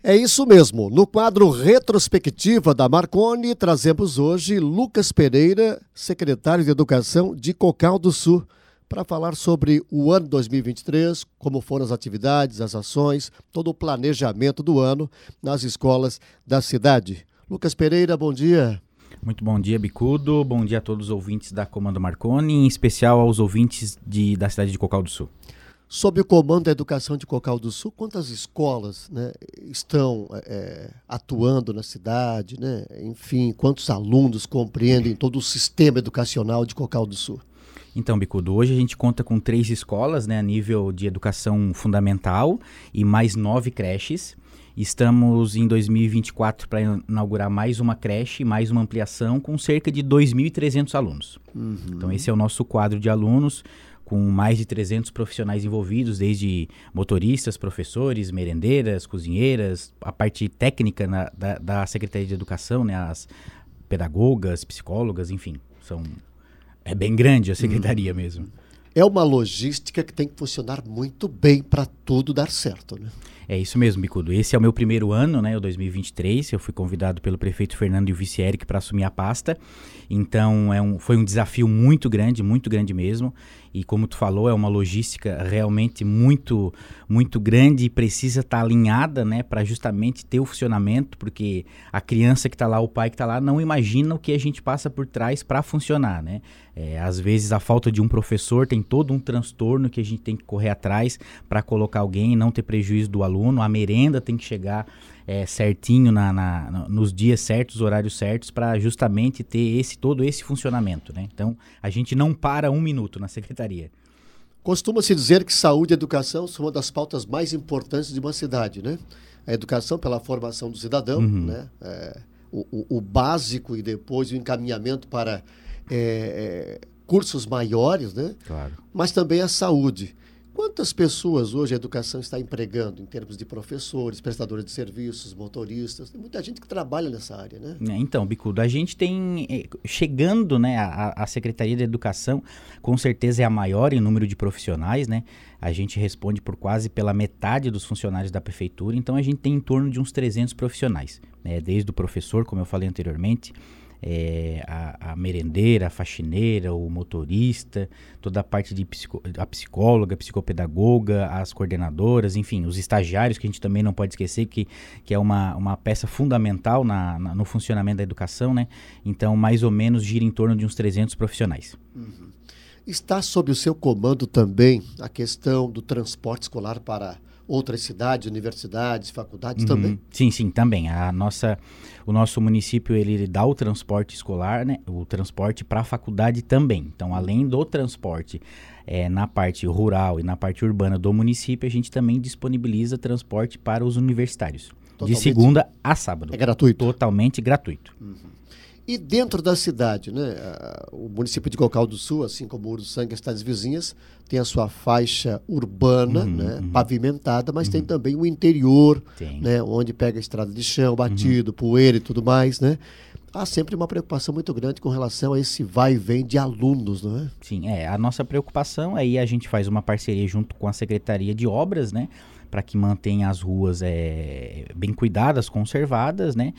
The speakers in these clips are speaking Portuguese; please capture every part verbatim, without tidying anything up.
É isso mesmo. No quadro Retrospectiva da Marconi, trazemos hoje Lucas Pereira, secretário de Educação de Cocal do Sul, para falar sobre o ano dois mil e vinte e três, como foram as atividades, as ações, todo o planejamento do ano nas escolas da cidade. Lucas Pereira, bom dia. Muito bom dia, Bicudo. Bom dia a todos os ouvintes da Comando Marconi, em especial aos ouvintes de, da cidade de Cocal do Sul. Sob o comando da educação de Cocal do Sul, quantas escolas, né, estão é, atuando na cidade, né? Enfim, quantos alunos compreendem todo o sistema educacional de Cocal do Sul? Então, Bicudo, hoje a gente conta com três escolas, né, a nível de educação fundamental e mais nove creches. Estamos em dois mil e vinte e quatro para inaugurar mais uma creche, mais uma ampliação com cerca de dois mil e trezentos alunos. Uhum. Então esse é o nosso quadro de alunos, com mais de trezentos profissionais envolvidos, desde motoristas, professores, merendeiras, cozinheiras, a parte técnica na, da, da Secretaria de Educação, né, as pedagogas, psicólogas, enfim, são, é bem grande a secretaria uhum. mesmo. É uma logística que tem que funcionar muito bem para tudo dar certo, né? É isso mesmo, Bicudo. Esse é o meu primeiro ano, né, o dois mil e vinte e três. Eu fui convidado pelo prefeito Fernando e o vice Eric para assumir a pasta. Então, é um, foi um desafio muito grande, muito grande mesmo. E como tu falou, é uma logística realmente muito, muito grande e precisa estar tá alinhada, né, para justamente ter o funcionamento, porque a criança que está lá, o pai que está lá, não imagina o que a gente passa por trás para funcionar, né? É, às vezes a falta de um professor tem todo um transtorno que a gente tem que correr atrás para colocar alguém e não ter prejuízo do aluno. A merenda tem que chegar é, certinho na, na, nos dias certos, horários certos, para justamente ter esse, todo esse funcionamento, né? Então, a gente não para um minuto na secretaria. Costuma-se dizer que saúde e educação são uma das pautas mais importantes de uma cidade, né? A educação pela formação do cidadão, uhum. né? É, o, o, o básico e depois o encaminhamento para é, é, cursos maiores, né? Claro. Mas também a saúde. Quantas pessoas hoje a educação está empregando em termos de professores, prestadores de serviços, motoristas? Tem muita gente que trabalha nessa área, né? Então, Bicudo, a gente tem, chegando, né, a, a Secretaria de Educação, com certeza é a maior em número de profissionais, né? A gente responde por quase pela metade dos funcionários da prefeitura, então a gente tem em torno de uns trezentos profissionais, né? Desde o professor, como eu falei anteriormente, É, a, a merendeira, a faxineira, o motorista, toda a parte de psico, a psicóloga, a psicopedagoga, as coordenadoras, enfim, os estagiários, que a gente também não pode esquecer que, que é uma, uma peça fundamental na, na, no funcionamento da educação, né? Então, mais ou menos, gira em torno de uns trezentos profissionais. Uhum. Está sob o seu comando também a questão do transporte escolar para outras cidades, universidades, faculdades uhum. também? Sim, sim, também. A nossa, o nosso município ele dá o transporte escolar, né? O transporte para a faculdade também. Então, além do transporte é, na parte rural e na parte urbana do município, a gente também disponibiliza transporte para os universitários. Totalmente, de segunda a sábado. É gratuito? Totalmente gratuito. Uhum. E dentro da cidade, né, o município de Cocal do Sul, assim como o Uruçanga e as cidades vizinhas, tem a sua faixa urbana, uhum, né, uhum. pavimentada, mas uhum. tem também o interior, né, onde pega a estrada de chão, batido, uhum. poeira e tudo mais, né? Há sempre uma preocupação muito grande com relação a esse vai e vem de alunos, não é? Sim, é, a nossa preocupação, aí a gente faz uma parceria junto com a Secretaria de Obras, né, para que mantenha as ruas é, bem cuidadas, conservadas, né?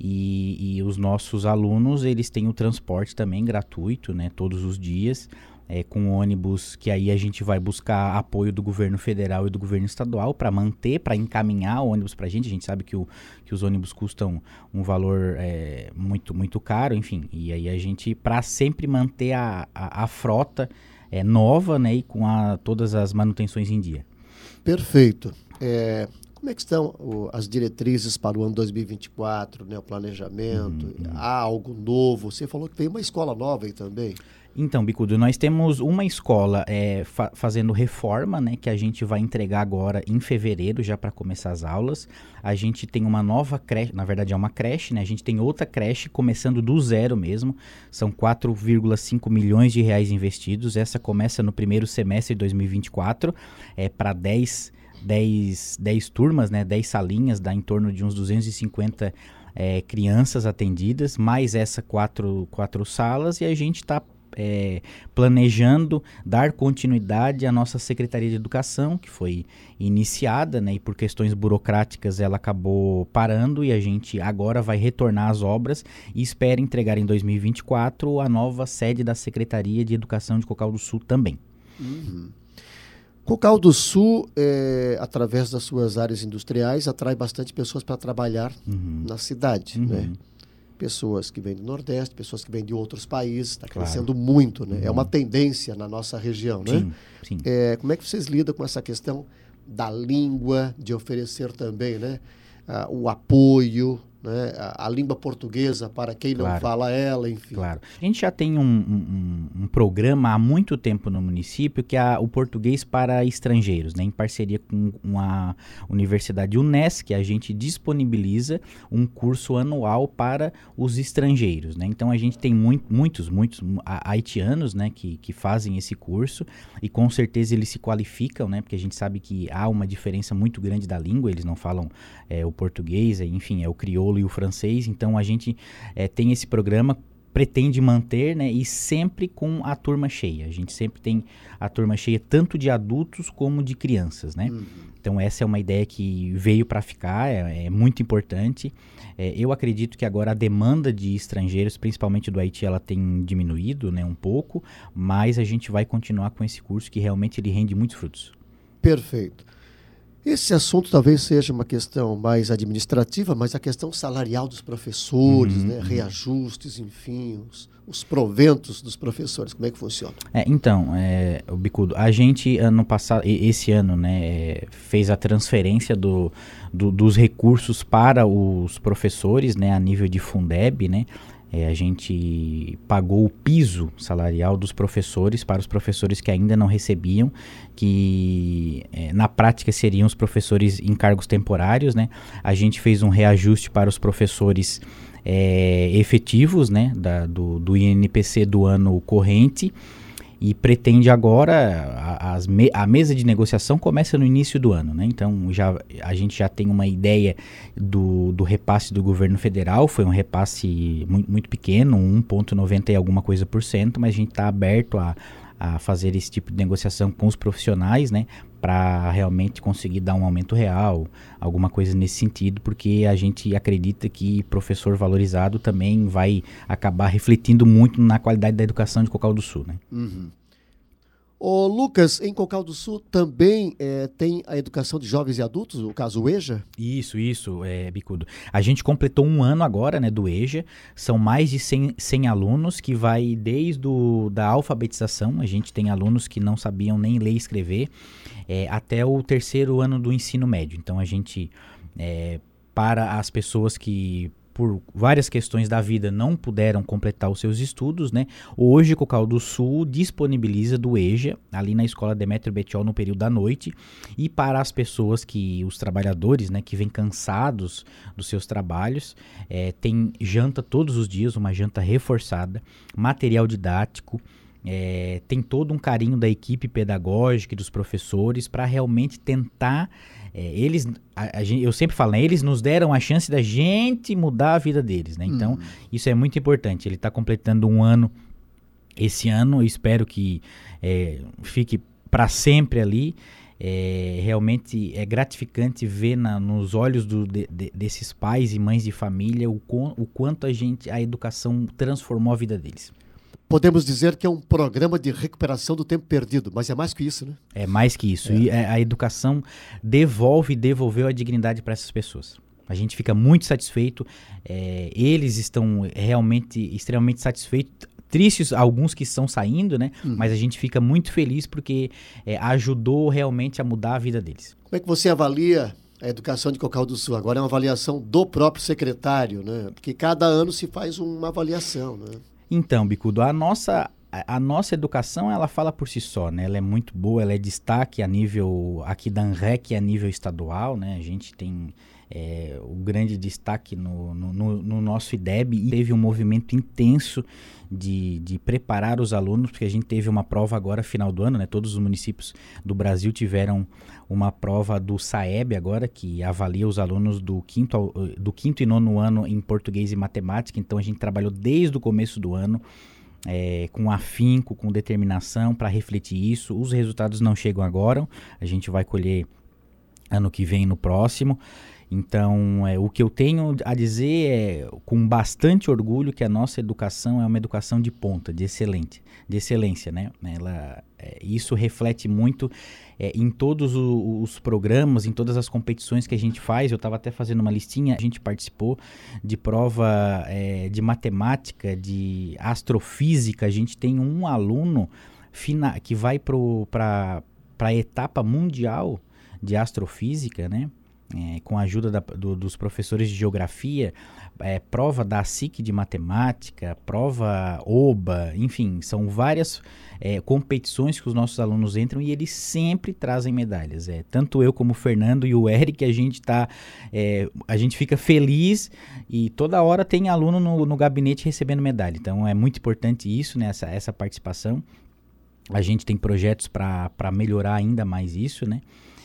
E, e os nossos alunos, eles têm o transporte também gratuito, né? Todos os dias, é, com ônibus, que aí a gente vai buscar apoio do governo federal e do governo estadual para manter, para encaminhar o ônibus para a gente. A gente sabe que, o, que os ônibus custam um valor é, muito, muito caro, enfim. E aí a gente, para sempre manter a, a, a frota é, nova, né? E com a, todas as manutenções em dia. Perfeito. É, como é que estão o, as diretrizes para o ano dois mil e vinte e quatro, né, o planejamento? Uhum. Há algo novo? Você falou que tem uma escola nova aí também. Então, Bicudo, nós temos uma escola é, fa- fazendo reforma, né, que a gente vai entregar agora em fevereiro, já para começar as aulas. A gente tem uma nova creche, na verdade é uma creche, né? A gente tem outra creche começando do zero mesmo. São quatro vírgula cinco milhões de reais investidos. Essa começa no primeiro semestre de dois mil e vinte e quatro, é, para dez, dez, dez turmas, né, dez salinhas, dá em torno de uns duzentos e cinquenta é, crianças atendidas, mais essa quatro, quatro salas, e a gente está é, planejando dar continuidade à nossa Secretaria de Educação, que foi iniciada, né, e por questões burocráticas ela acabou parando, e a gente agora vai retornar às obras e espera entregar em dois mil e vinte e quatro a nova sede da Secretaria de Educação de Cocal do Sul também. Uhum. Cocal do Sul, é, através das suas áreas industriais, atrai bastante pessoas para trabalhar uhum. na cidade, uhum. né? Pessoas que vêm do Nordeste, pessoas que vêm de outros países, está claro. Crescendo muito, né? Uhum. É uma tendência na nossa região, né? Sim, sim. É, como é que vocês lidam com essa questão da língua, de oferecer também, né, uh, o apoio, né, a, a língua portuguesa para quem claro. Não fala ela, enfim. Claro. A gente já tem um, um, um programa há muito tempo no município que é o português para estrangeiros, né, em parceria com uma universidade UNESCO, a gente disponibiliza um curso anual para os estrangeiros, né? Então a gente tem muito, muitos, muitos haitianos, né, que, que fazem esse curso e com certeza eles se qualificam, né, porque a gente sabe que há uma diferença muito grande da língua, eles não falam é, o português, enfim, é o crioulo e o francês, então a gente é, tem esse programa, pretende manter, né, e sempre com a turma cheia, a gente sempre tem a turma cheia tanto de adultos como de crianças, né, uhum. Então essa é uma ideia que veio para ficar, é, é muito importante, é, eu acredito que agora a demanda de estrangeiros, principalmente do Haiti, ela tem diminuído, né, um pouco, mas a gente vai continuar com esse curso que realmente ele rende muitos frutos. Perfeito. Esse assunto talvez seja uma questão mais administrativa, mas a questão salarial dos professores, uhum, né? Reajustes, enfim, os, os proventos dos professores, como é que funciona? É, então, é, o Bicudo, a gente ano passado, esse ano, né, fez a transferência do, do, dos recursos para os professores, né, a nível de Fundeb, né? É, a gente pagou o piso salarial dos professores para os professores que ainda não recebiam, que é, na prática seriam os professores em cargos temporários, né? A gente fez um reajuste para os professores é, efetivos, né, da, do, do I N P C do ano corrente, e pretende agora, a, as me, a mesa de negociação começa no início do ano, né? Então já, a gente já tem uma ideia do, do repasse do governo federal, foi um repasse muito, muito pequeno, um vírgula noventa e alguma coisa por cento, mas a gente está aberto a, a fazer esse tipo de negociação com os profissionais, né? Para realmente conseguir dar um aumento real, alguma coisa nesse sentido, porque a gente acredita que professor valorizado também vai acabar refletindo muito na qualidade da educação de Cocal do Sul, né? Uhum. Ô, Lucas, em Cocal do Sul também é, tem a educação de jovens e adultos, o caso EJA? Isso, isso, é, Bicudo. A gente completou um ano agora, né, do EJA, são mais de cem, cem alunos que vai desde o, da alfabetização, a gente tem alunos que não sabiam nem ler e escrever, é, até o terceiro ano do ensino médio. Então a gente, é, para as pessoas que por várias questões da vida não puderam completar os seus estudos, né? Hoje Cocal do Sul disponibiliza do EJA, ali na Escola Demétrio Bettiol no período da noite, e para as pessoas que, os trabalhadores, né, que vêm cansados dos seus trabalhos, é, tem janta todos os dias, uma janta reforçada, material didático, é, tem todo um carinho da equipe pedagógica e dos professores para realmente tentar, é, eles, a, a, eu sempre falo, né, eles nos deram a chance da gente mudar a vida deles, né? Então, hum. isso é muito importante. Ele está completando um ano esse ano, eu espero que é, fique para sempre ali. É, realmente é gratificante ver na, nos olhos do, de, de, desses pais e mães de família o, o quanto a gente, a educação transformou a vida deles. Podemos dizer que é um programa de recuperação do tempo perdido, mas é mais que isso, né? É mais que isso. É. E a, a educação devolve e devolveu a dignidade para essas pessoas. A gente fica muito satisfeito. É, eles estão realmente extremamente satisfeitos. Tristes alguns que estão saindo, né? Hum. Mas a gente fica muito feliz porque é, ajudou realmente a mudar a vida deles. Como é que você avalia a educação de Cocal do Sul? Agora é uma avaliação do próprio secretário, né? Porque cada ano se faz uma avaliação, né? Então, Bicudo, a nossa, a, a nossa educação, ela fala por si só, né? Ela é muito boa, ela é destaque a nível, aqui da ANREC, a nível estadual, né? A gente tem é, o grande destaque no, no, no, no nosso I D E B e teve um movimento intenso de, de preparar os alunos, porque a gente teve uma prova agora, final do ano, né? Todos os municípios do Brasil tiveram uma prova do SAEB agora, que avalia os alunos do quinto, ao, do quinto e nono ano em português e matemática. Então a gente trabalhou desde o começo do ano é, com afinco, com determinação para refletir isso. Os resultados não chegam agora, a gente vai colher ano que vem, no próximo. Então, é, o que eu tenho a dizer é, com bastante orgulho, que a nossa educação é uma educação de ponta, de excelente, de excelência, né? Ela, é, isso reflete muito é, em todos o, os programas, em todas as competições que a gente faz. Eu estava até fazendo uma listinha, a gente participou de prova é, de matemática, de astrofísica. A gente tem um aluno fina, que vai para a etapa mundial de astrofísica, né? É, com a ajuda da, do, dos professores de geografia, é, prova da S I C de matemática, prova O B A, enfim, são várias é, competições que os nossos alunos entram e eles sempre trazem medalhas. É, tanto eu como o Fernando e o Eric, a gente tá, é, a gente fica feliz e toda hora tem aluno no, no gabinete recebendo medalha. Então é muito importante isso, né, essa, essa participação. A gente tem projetos para melhorar ainda mais isso, né?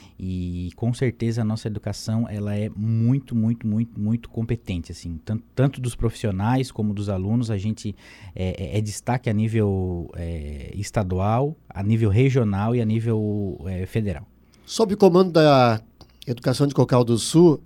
E com certeza a nossa educação ela é muito, muito, muito, muito competente, assim, tanto, tanto dos profissionais como dos alunos. A gente é, é destaque a nível é, estadual, a nível regional e a nível é, federal. Sob o comando da Educação de Cocal do Sul,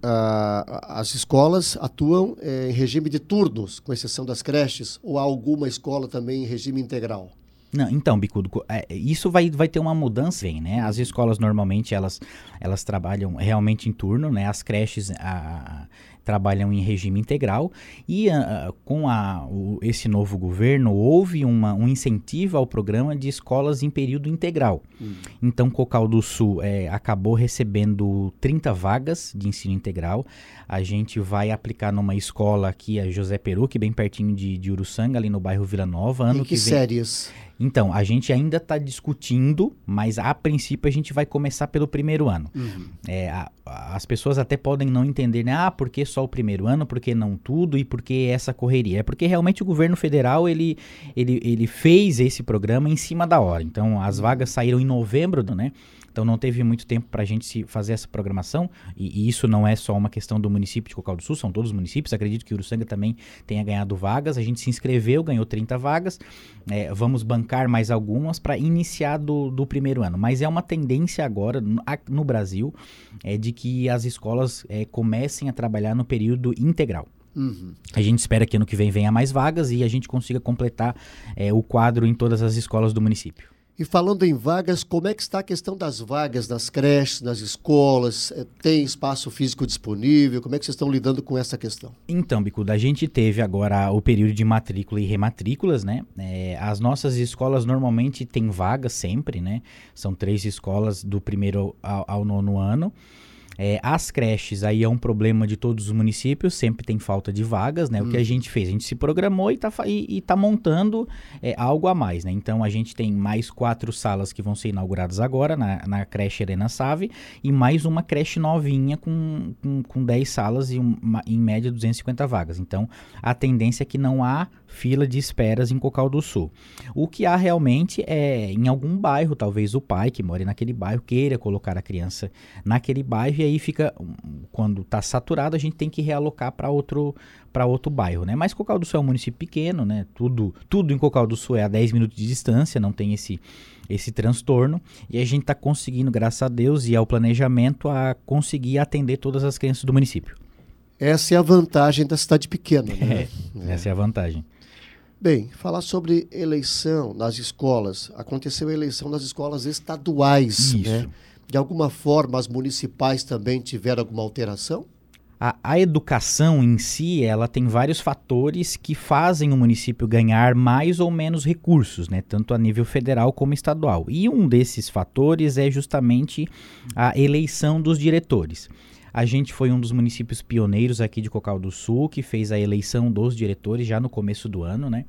a, as escolas atuam é, em regime de turnos, com exceção das creches, ou há alguma escola também em regime integral? Não, então, Bicudo, é, isso vai, vai ter uma mudança, vem, né? As escolas normalmente elas, elas trabalham realmente em turno, né? As creches a, a, trabalham em regime integral e a, com a, o, esse novo governo houve uma, um incentivo ao programa de escolas em período integral. Hum. Então, Cocal do Sul é, acabou recebendo trinta vagas de ensino integral. A gente vai aplicar numa escola aqui, a José Peruque, bem pertinho de, de Uruçanga, ali no bairro Vila Nova. Ano em que, que vem... séries? Então, a gente ainda está discutindo, mas a princípio a gente vai começar pelo primeiro ano. Uhum. É, a, a, as pessoas até podem não entender, né? Ah, por que só o primeiro ano? Por que não tudo? E por que essa correria? É porque realmente o governo federal, ele, ele, ele fez esse programa em cima da hora. Então, as vagas saíram em novembro, né? Então não teve muito tempo para a gente se fazer essa programação, e, e isso não é só uma questão do município de Cocal do Sul, são todos os municípios. Acredito que Uruçanga também tenha ganhado vagas. A gente se inscreveu, ganhou trinta vagas, é, vamos bancar mais algumas para iniciar do, do primeiro ano. Mas é uma tendência agora no, no Brasil é, de que as escolas é, comecem a trabalhar no período integral. Uhum. A gente espera que ano que vem venha mais vagas e a gente consiga completar é, o quadro em todas as escolas do município. E falando em vagas, como é que está a questão das vagas nas creches, nas escolas? Tem espaço físico disponível? Como é que vocês estão lidando com essa questão? Então, Bicuda, a gente teve agora o período de matrícula e rematrículas, né? É, as nossas escolas normalmente têm vagas sempre, né? São três escolas do primeiro ao, ao nono ano. É, as creches, aí é um problema de todos os municípios, sempre tem falta de vagas, né? Hum. O que a gente fez? A gente se programou e está e, e tá montando é, algo a mais, né? Então, a gente tem mais quatro salas que vão ser inauguradas agora na, na creche Helena Save e mais uma creche novinha com, com, com dez salas e uma, em média duzentas e cinquenta vagas. Então, a tendência é que não há fila de esperas em Cocal do Sul. O que há realmente é em algum bairro, talvez o pai que mora naquele bairro queira colocar a criança naquele bairro e aí fica, quando está saturado, a gente tem que realocar para outro, para outro bairro, né? Mas Cocal do Sul é um município pequeno, né? Tudo, tudo em Cocal do Sul é a dez minutos de distância, não tem esse, esse transtorno e a gente está conseguindo, graças a Deus e ao planejamento, a conseguir atender todas as crianças do município. Essa é a vantagem da cidade pequena, né? É, essa é a vantagem. Bem, falar sobre eleição nas escolas. Aconteceu a eleição nas escolas estaduais, Isso. né? De alguma forma, as municipais também tiveram alguma alteração? A, a educação em si, ela tem vários fatores que fazem o município ganhar mais ou menos recursos, né? Tanto a nível federal como estadual. E um desses fatores é justamente a eleição dos diretores. A gente foi um dos municípios pioneiros aqui de Cocal do Sul, que fez a eleição dos diretores já no começo do ano, né?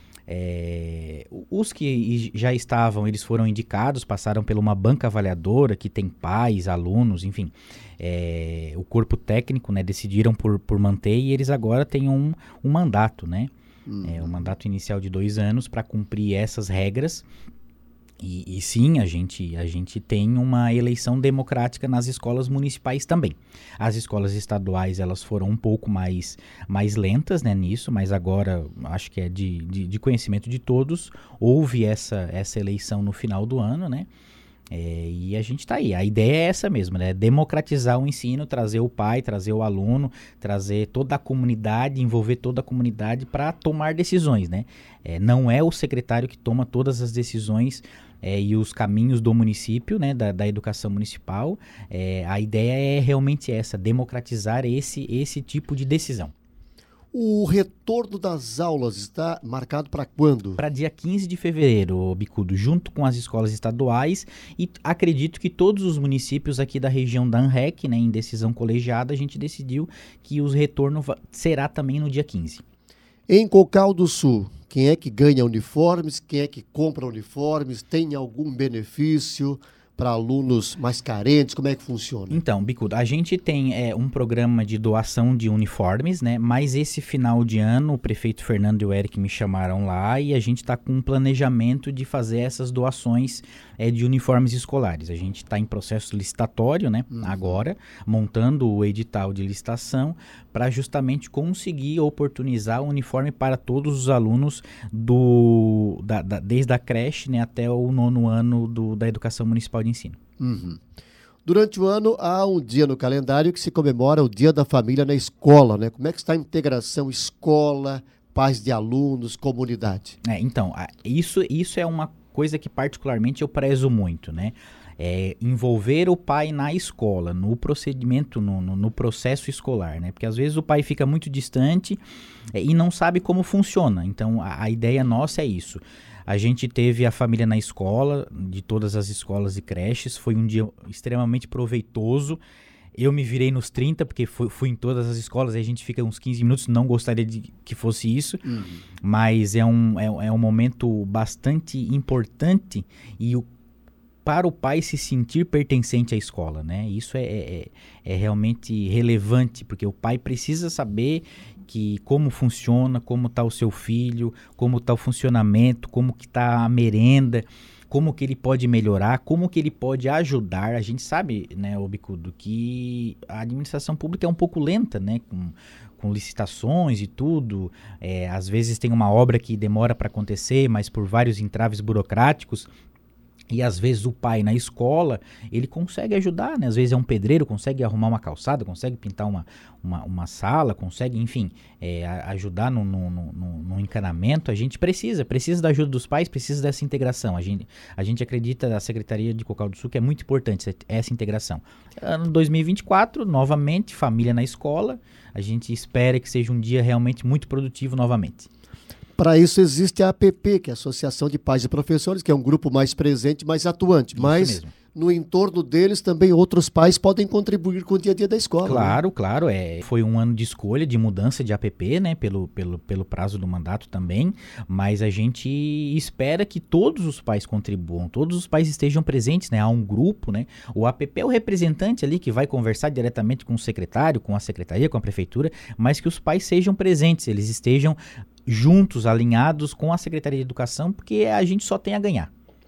É, os que já estavam, eles foram indicados, passaram por uma banca avaliadora que tem pais, alunos, enfim. É, o corpo técnico, né, decidiram por, por manter e eles agora têm um, um mandato, né? Uhum. É, um mandato inicial de dois anos para cumprir essas regras. E, e sim, a gente, a gente tem uma eleição democrática nas escolas municipais também. As escolas estaduais, elas foram um pouco mais, mais lentas, né, nisso, mas agora, acho que é de, de, de conhecimento de todos, houve essa, essa eleição no final do ano, né? É, e a gente está aí. A ideia é essa mesmo, né? Democratizar o ensino, trazer o pai, trazer o aluno, trazer toda a comunidade, envolver toda a comunidade para tomar decisões, né? É, não é o secretário que toma todas as decisões é, e os caminhos do município, né? Da, da educação municipal. É, a ideia é realmente essa, democratizar esse, esse tipo de decisão. O retorno das aulas está marcado para quando? Para dia quinze de fevereiro, Bicudo, junto com as escolas estaduais, e acredito que todos os municípios aqui da região da ANREC, né, em decisão colegiada, a gente decidiu que o retorno será também no dia quinze. Em Cocal do Sul, quem é que ganha uniformes, quem é que compra uniformes, tem algum benefício para alunos mais carentes? Como é que funciona? Então, Bicudo, a gente tem é, um programa de doação de uniformes, né? Mas esse final de ano, o prefeito Fernando e o Eric me chamaram lá e a gente está com um planejamento de fazer essas doações é, de uniformes escolares. A gente está em processo licitatório, né? Uhum. Agora, montando o edital de licitação para justamente conseguir oportunizar o uniforme para todos os alunos do, da, da, desde a creche, né, até o nono ano do, da educação municipal de ensino. Uhum. Durante o ano, há um dia no calendário que se comemora o Dia da Família na escola, né? Como é que está a integração escola, pais de alunos, comunidade? É, então, isso, isso é uma coisa que particularmente eu prezo muito, né? É, envolver o pai na escola, no procedimento, no, no, no processo escolar, né? Porque às vezes o pai fica muito distante é, e não sabe como funciona. Então, a, a ideia nossa é isso. A gente teve a família na escola, de todas as escolas e creches, foi um dia extremamente proveitoso. Eu me virei nos trinta, porque fui, fui em todas as escolas, aí a gente fica uns quinze minutos, não gostaria de que fosse isso, uhum. Mas é um, é, é um momento bastante importante e o para o pai se sentir pertencente à escola, né? Isso é, é, é realmente relevante, porque o pai precisa saber que como funciona, como está o seu filho, como está o funcionamento, como que está a merenda, como que ele pode melhorar, como que ele pode ajudar. A gente sabe, né, ô Bicudo, que a administração pública é um pouco lenta, né? Com, com licitações e tudo. É, às vezes tem uma obra que demora para acontecer, mas por vários entraves burocráticos. E às vezes o pai na escola, ele consegue ajudar, né? Às vezes é um pedreiro, consegue arrumar uma calçada, consegue pintar uma, uma, uma sala, consegue, enfim, é, ajudar no, no, no, no encanamento. A gente precisa, precisa da ajuda dos pais, precisa dessa integração. A gente, a gente acredita, a Secretaria de Cocal do Sul, que é muito importante essa integração. Ano dois mil e vinte e quatro, novamente, família na escola. A gente espera que seja um dia realmente muito produtivo novamente. Para isso existe a A P P, que é a Associação de Pais e Professores, que é um grupo mais presente, mais atuante. Isso Mas mesmo. No entorno deles também outros pais podem contribuir com o dia a dia da escola. Claro, né? claro. É, foi um ano de escolha, de mudança de A P P, né? Pelo, pelo, pelo prazo do mandato também. Mas a gente espera que todos os pais contribuam, todos os pais estejam presentes, né? Há um grupo, né? O A P P é o representante ali que vai conversar diretamente com o secretário, com a secretaria, com a prefeitura, mas que os pais sejam presentes, eles estejam juntos, alinhados com a Secretaria de Educação, porque a gente só tem a ganhar.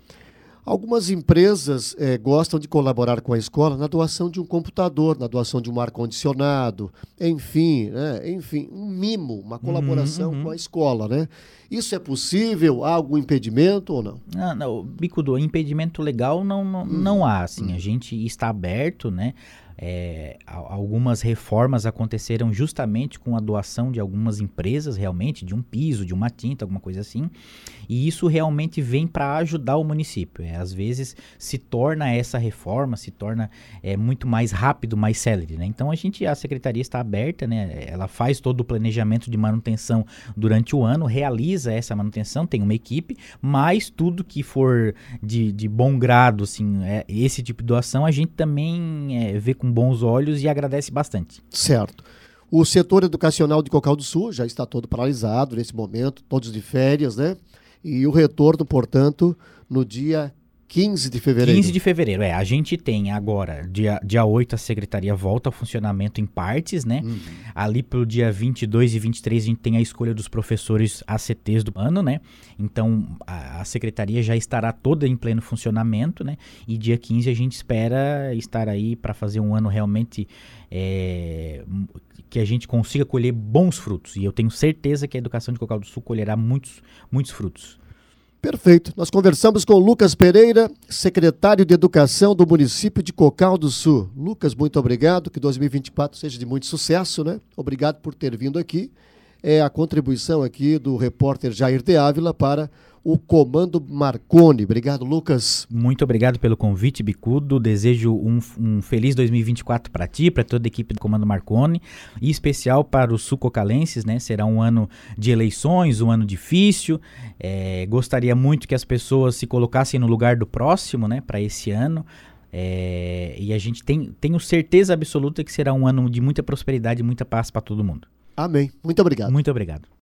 Algumas empresas eh, gostam de colaborar com a escola na doação de um computador, na doação de um ar-condicionado, enfim, né? enfim, um mimo, uma colaboração uhum, uhum. com a escola, né? Isso é possível? Há algum impedimento ou não? Não, não Bicudo, impedimento legal não, não, uhum. não há, assim, uhum. a gente está aberto, né? É, algumas reformas aconteceram justamente com a doação de algumas empresas, realmente, de um piso, de uma tinta, alguma coisa assim, e isso realmente vem para ajudar o município. É, às vezes se torna essa reforma, se torna é, muito mais rápido, mais célere, né? Então a gente, a secretaria está aberta, né? Ela faz todo o planejamento de manutenção durante o ano, realiza essa manutenção, tem uma equipe, mas tudo que for de, de bom grado, assim, é, esse tipo de doação, a gente também é, vê com bons olhos e agradece bastante. Certo. O setor educacional de Cocal do Sul já está todo paralisado nesse momento, todos de férias, né? E o retorno, portanto, no dia quinze de fevereiro. quinze de fevereiro, é. A gente tem agora, dia, dia oito, a secretaria volta ao funcionamento em partes, né? Uhum. Ali pelo dia vinte e dois e vinte e três a gente tem a escolha dos professores A C Ts do ano, né? Então a, a secretaria já estará toda em pleno funcionamento, né? E dia quinze a gente espera estar aí para fazer um ano realmente é, que a gente consiga colher bons frutos. E eu tenho certeza que a educação de Cocal do Sul colherá muitos, muitos frutos. Perfeito. Nós conversamos com o Lucas Pereira, secretário de Educação do município de Cocal do Sul. Lucas, muito obrigado. Que dois mil e vinte e quatro seja de muito sucesso, né? Obrigado por ter vindo aqui. É a contribuição aqui do repórter Jair de Ávila para o Comando Marconi. Obrigado, Lucas. Muito obrigado pelo convite, Bicudo. Desejo um, um feliz dois mil e vinte e quatro para ti, para toda a equipe do Comando Marconi, e especial para os sul-cocalenses, né? Será um ano de eleições, um ano difícil. É, gostaria muito que as pessoas se colocassem no lugar do próximo, né? Para esse ano. É, e a gente tem tenho certeza absoluta que será um ano de muita prosperidade e muita paz para todo mundo. Amém. Muito obrigado. Muito obrigado.